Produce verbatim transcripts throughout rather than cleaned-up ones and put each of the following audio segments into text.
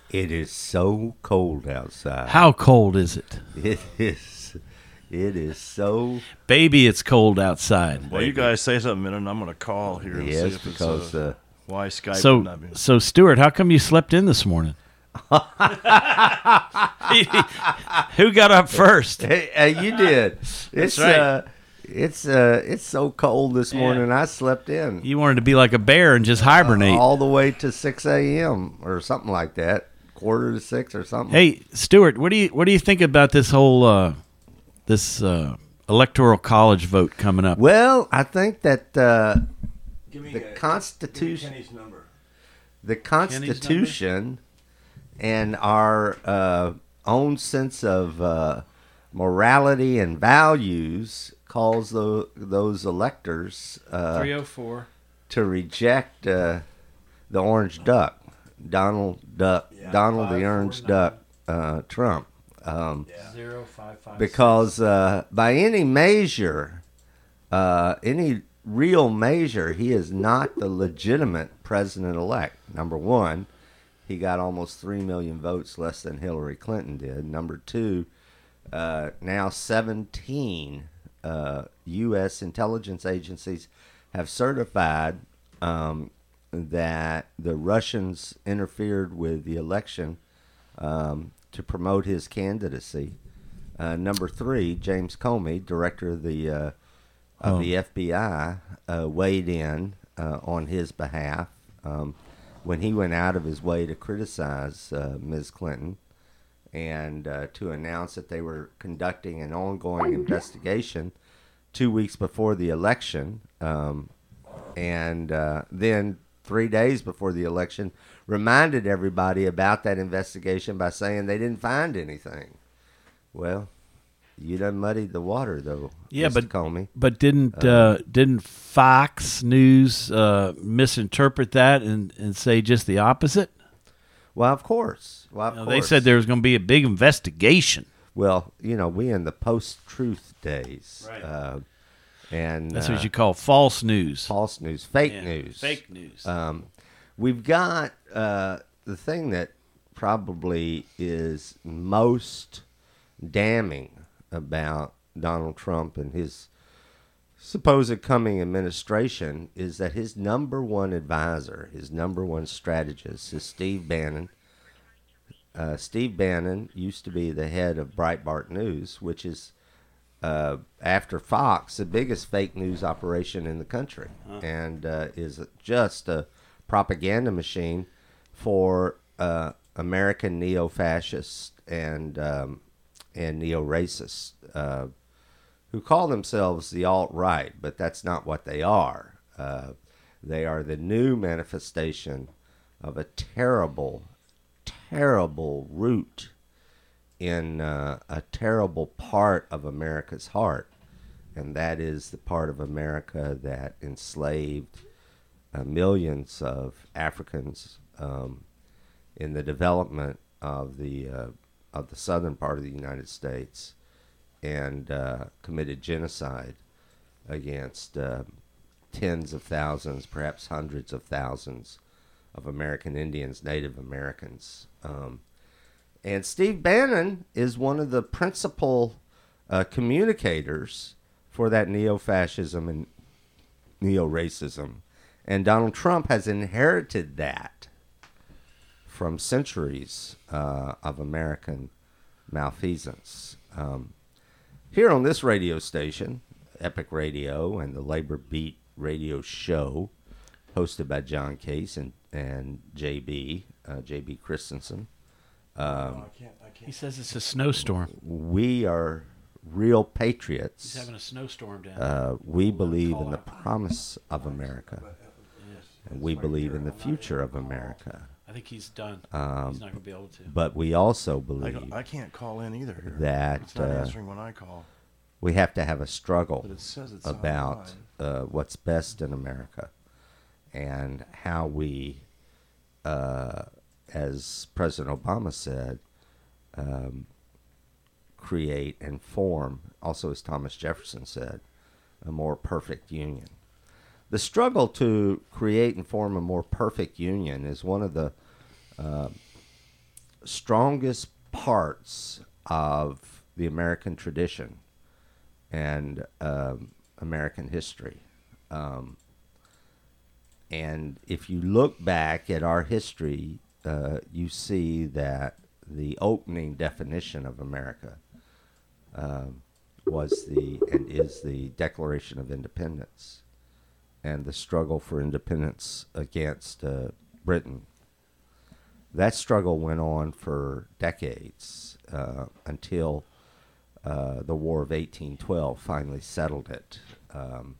It is so cold outside. How cold is it? It is. It is so. Baby, it's cold outside. Well, you guys say something a minute, and I'm going to call here and Yes, see if because it's uh, uh, why Skype would So, not be. so Stuart, how come you slept in this morning? Who got up first? hey, hey, you did. It's right. uh, it's uh, it's so cold this morning. I slept in You wanted to be like a bear and just hibernate. all the way to six a.m. or something like that, quarter to six or something. Hey, Stuart, what do you what do you think about this whole uh, this uh, electoral college vote coming up? Well, I think that uh, Give me the Constitution, Kenny's number. the Constitution, and our uh, own sense of uh, morality and values calls the, those electors uh, oh four. to reject uh, the orange duck, Donald Duck, Yeah, Donald the five, orange four, duck, uh, Trump. Um, Zero five five. because uh, by any measure, uh, any real measure, he is not the legitimate president-elect. Number one, he got almost three million votes less than Hillary Clinton did. Number two, uh, now seventeen uh, U S intelligence agencies have certified um, that the Russians interfered with the election um, to promote his candidacy. Uh, number three, James Comey, director of the uh, of Oh. the F B I, uh, weighed in uh, on his behalf um, when he went out of his way to criticize uh, Miz Clinton and uh, to announce that they were conducting an ongoing investigation two weeks before the election, um, and uh, then three days before the election, reminded everybody about that investigation by saying they didn't find anything. Well, you done muddied the water, though. Yeah, Mister but Comey. but didn't uh, didn't Fox News uh, misinterpret that and, and say just the opposite? Well, of course. Well, of You know, course. they said there was going to be a big investigation. Well, you know, we in the post-truth days, Right. uh, and That's uh, what you call false news. false news, fake Yeah, news, Fake news. Um, we've got uh, the thing that probably is most damning about Donald Trump and his supposed coming administration is that his number one advisor, his number one strategist, is Steve Bannon. Uh, Steve Bannon used to be the head of Breitbart News, which is, uh, after Fox, the biggest fake news operation in the country, and uh, is just a propaganda machine for uh, American neo-fascists and um, and neo-racists uh, who call themselves the alt-right, but that's not what they are. Uh, they are the new manifestation of a terrible, terrible root in uh, a terrible part of America's heart, and that is the part of America that enslaved uh, millions of Africans um, in the development of the uh, of the southern part of the United States, and uh, committed genocide against uh, tens of thousands, perhaps hundreds of thousands of American Indians, Native Americans. Um, and Steve Bannon is one of the principal uh, communicators for that neo-fascism and neo-racism. And Donald Trump has inherited that from centuries uh, of American malfeasance. Um, here on this radio station, Epic Radio and the Labor Beat radio show, hosted by John Case and, and J B, uh, J B Christensen, um, He says it's a snowstorm. we are real patriots. He's having a snowstorm down. Uh, we believe in the promise of America, and we believe in the future of America. I think he's done. Um, he's not going to be able to. But we also I, believe don't- I can't call in either. Here. that, it's not uh, answering when I call. we have to have a struggle But it says it's about uh, what's best in America and how we, uh, as President Obama said, um, create and form, also as Thomas Jefferson said, a more perfect union. The struggle to create and form a more perfect union is one of the uh, strongest parts of the American tradition and um, American history. Um, and if you look back at our history, uh, you see that the opening definition of America um, was the and is the Declaration of Independence and the struggle for independence against uh, Britain. That struggle went on for decades uh, until uh, the War of eighteen twelve finally settled it. Um,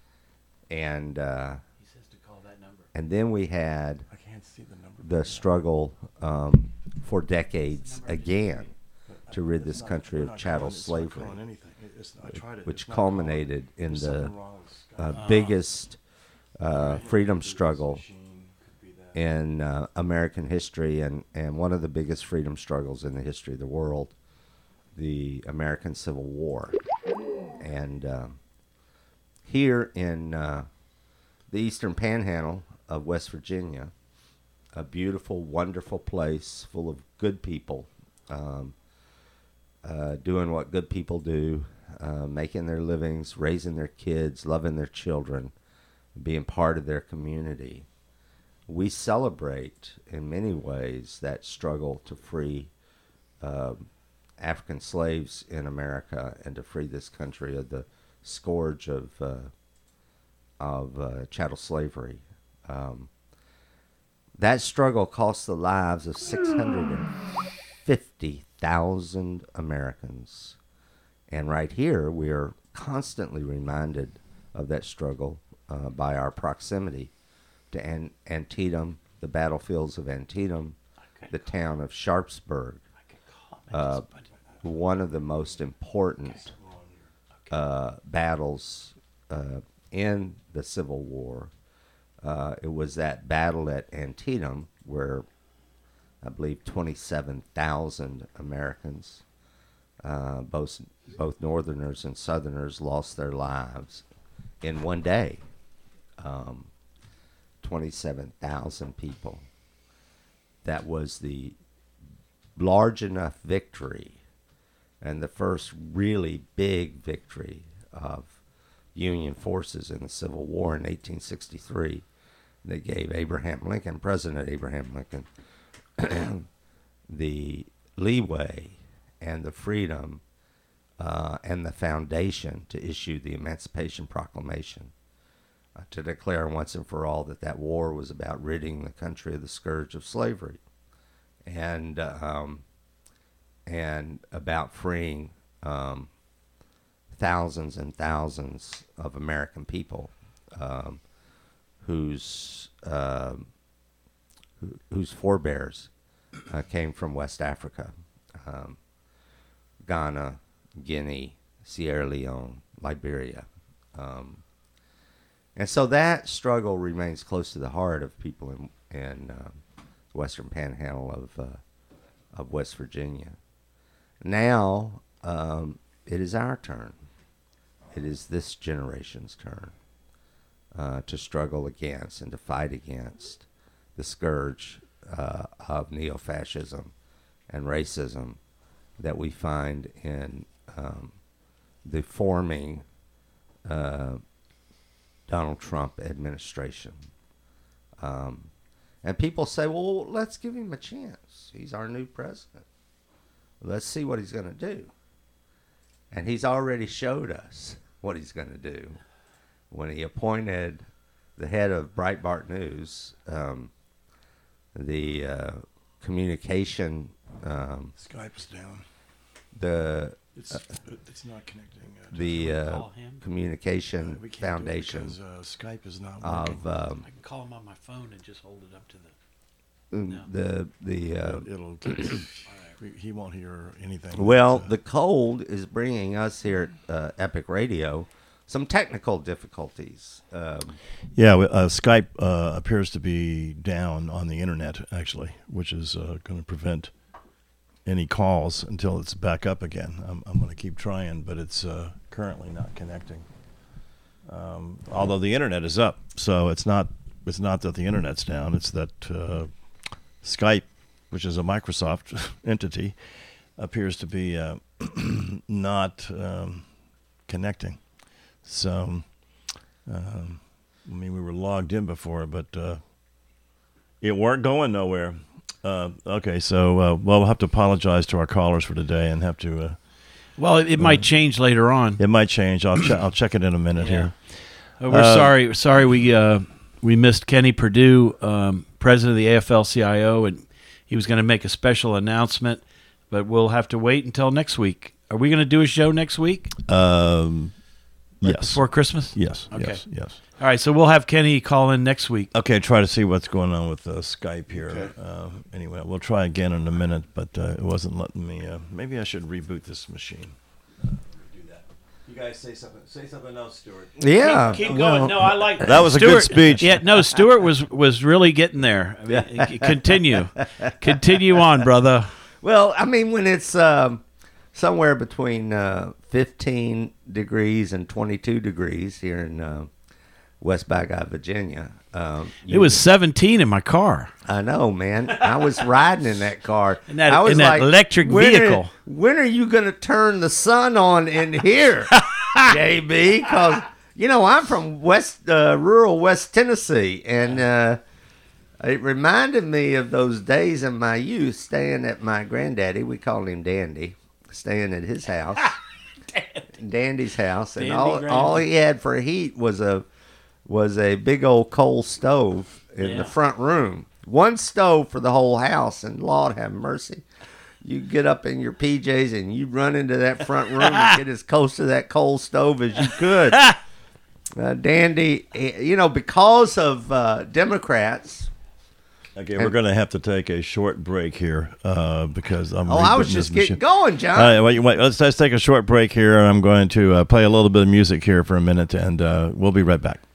and uh, He says to call that number. and then we had I can't see the number. the struggle um, for decades again to rid this It's not- country we're of not chattel calling- it's not slavery, calling anything. It- it's- I tried it. which It's not calling. culminated in There's the something wrong with Skype. uh, biggest uh, freedom struggle Machine could be that. in uh, American history and, and one of the biggest freedom struggles in the history of the world, the American Civil War. And um, here in uh, the Eastern Panhandle of West Virginia, a beautiful, wonderful place full of good people, um, uh, doing what good people do, uh, making their livings, raising their kids, loving their children, being part of their community. We celebrate in many ways that struggle to free um African slaves in America and to free this country of the scourge of uh, of uh, chattel slavery. Um, that struggle cost the lives of six hundred fifty thousand Americans. And right here, we are constantly reminded of that struggle uh, by our proximity to An- Antietam, the battlefields of Antietam, the town of Sharpsburg, uh, one of the most important uh, battles uh, in the Civil War. Uh, it was that battle at Antietam where I believe twenty-seven thousand Americans, uh, both both Northerners and Southerners, lost their lives in one day. Um, twenty-seven thousand people. That was the large enough victory and the first really big victory of Union forces in the Civil War in eighteen sixty-three. They gave Abraham Lincoln, President Abraham Lincoln, the leeway and the freedom uh, and the foundation to issue the Emancipation Proclamation, uh, to declare once and for all that that war was about ridding the country of the scourge of slavery, and uh, um, and about freeing um, thousands and thousands of American people um, whose um who, whose forebears uh, came from West Africa, um, Ghana, Guinea, Sierra Leone, Liberia. Um, and so that struggle remains close to the heart of people in, in uh, the Western Panhandle of, uh, of West Virginia. Now um, it is our turn. It is this generation's turn uh, to struggle against and to fight against the scourge uh, of neo-fascism and racism that we find in um, the forming uh, Donald Trump administration. Um, and people say, well, let's give him a chance. He's our new president. Let's see what he's going to do. And he's already showed us what he's going to do when he appointed the head of Breitbart News, um, the uh, communication, um, Skype's down. the It's it's not connecting. Uh, to the the- uh, Call him? communication we can't do it foundation because, uh, Skype is not working. of um, I can call him on my phone and just hold it up to the. the the. Uh, it'll, it'll we- he won't hear anything. well, that, uh, the cold is bringing us here at uh, Epic Radio some technical difficulties. Um, yeah, uh, Skype uh, appears to be down on the internet actually, which is uh, going to prevent any calls until it's back up again. I'm, I'm going to keep trying, but it's uh, currently not connecting. Um, although the internet is up, so it's not it's not that the internet's down. It's that uh, Skype which is a Microsoft entity, appears to be uh, not um, connecting. So, um, I mean, we were logged in before, but uh, it weren't going nowhere. Uh, okay, so uh, well, we'll have to apologize to our callers for today and have to. Uh, Well, it, it uh, might change later on. It might change. I'll che- I'll check it in a minute Yeah. here. Uh, we're Uh, sorry. Sorry, we uh, we missed Kenny Perdue, um, president of the A F L C I O, and he was going to make a special announcement, but we'll have to wait until next week. Are we going to do a show next week? Um, Right yes. Before Christmas? Yes. Okay. Yes. Yes. All right, so we'll have Kenny call in next week. Okay. Try to see what's going on with uh, Skype here. Uh, anyway, we'll try again in a minute, but uh, it wasn't letting me. Uh, maybe I should reboot this machine. Uh, do that. You guys say something. Say something else, Stuart. Yeah. Keep, keep well, going. No, I like that. That was a good speech. Yeah, no, Stuart was was really getting there. I mean, continue, continue on, brother. Well, I mean, when it's um, somewhere between uh, fifteen degrees and twenty-two degrees here in uh, West Baghdad, Virginia. Um, It was seventeen in my car. I know, man. I was riding in that car. In that- I was in that like, electric when are- vehicle. when are you going to turn the sun on in here, J B? Because, you know, I'm from West uh, rural West Tennessee, and uh, it reminded me of those days in my youth staying at my granddaddy. We called him Dandy. Staying at his house. Dandy's house. And Dandy all, Grandy. all he had for heat was a was a big old coal stove in Yeah. the front room. One stove for the whole house, and Lord have mercy. You get up in your P Js and you run into that front room and get as close to that coal stove as you could. Uh, Dandy, eh, you know, because of uh, Democrats. Okay, we're going to have to take a short break here uh, because I'm. Oh, I was rebooting just this getting machine. going, John. All right, wait, wait, let's, let's take a short break here. I'm going to uh, play a little bit of music here for a minute, and uh, we'll be right back.